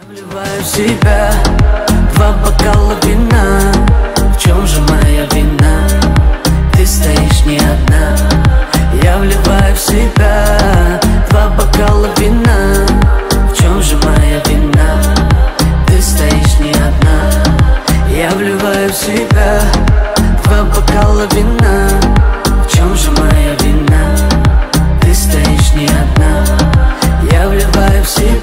Вливаю в себя 2 бокала вина. В чем же моя вина? Ты стоишь не одна. Я вливаю в себя 2 бокала вина. В чем же моя вина? Ты стоишь не одна. Я вливаю в себя 2 бокала вина. В чем же моя вина? Ты стоишь не одна. Я вливаю в себя